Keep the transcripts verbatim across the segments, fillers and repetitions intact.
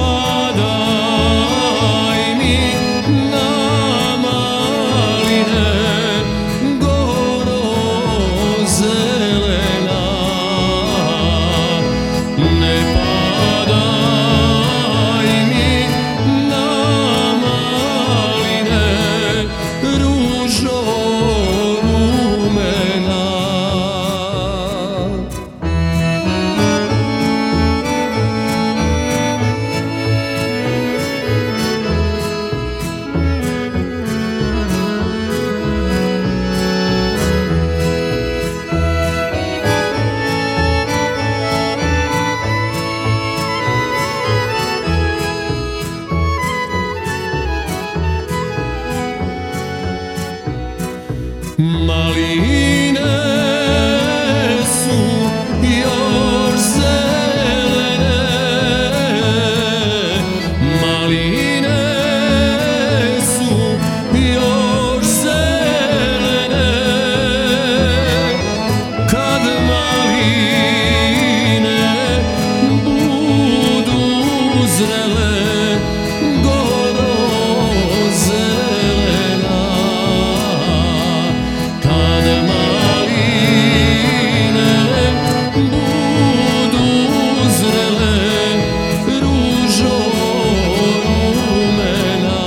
padaj mi na maline, goro zelena. Ne padaj mi na maline, ružo rumena. Maline su još zelene, maline su još zelene, kad maline budu zrele, goro zelena. Kad maline budu zrele, ružo rumena.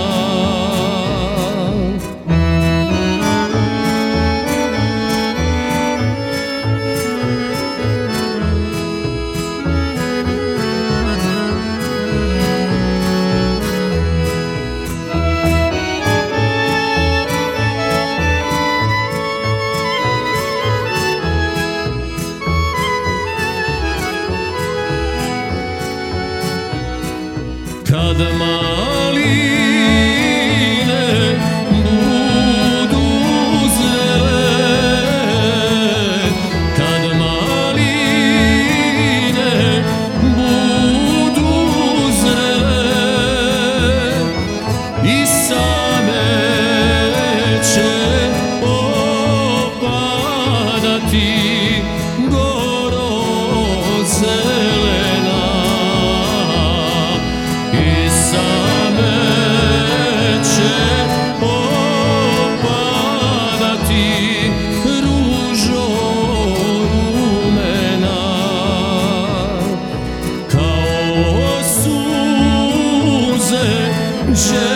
Kad maline budu zrele, kad maline budu zrele, i same će opadati, goro zelena. I same će opadati, ružo rumena. Kao suze će